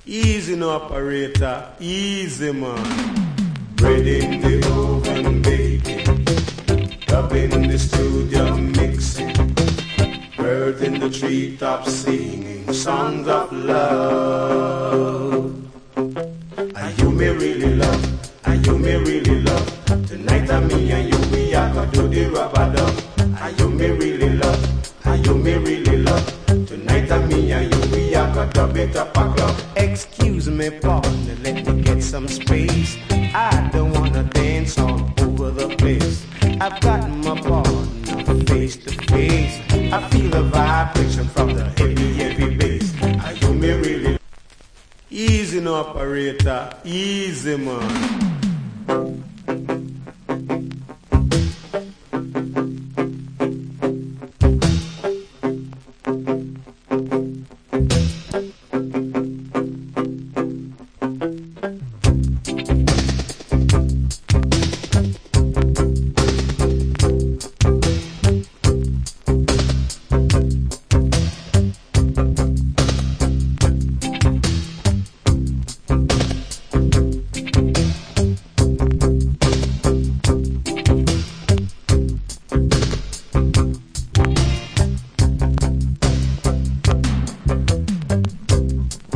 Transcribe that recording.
Easy no operator, easy man. Bread in the oven baking, up in the studio mixing, birds in the treetops singing songs of love. Are you me really love? Are you me really love? Tonight I'm me and you, we are gonna do the rubber dub. Are you me really love? Are you me really love? Tonight I'm me and you, we are gonna dub it up a club. Excuse me, partner, let me get some space. I don't wanna dance all over the place. I've got my partner face to face. I feel the vibration from the heavy, heavy bass. Are you me really? Easy no operator, easy man.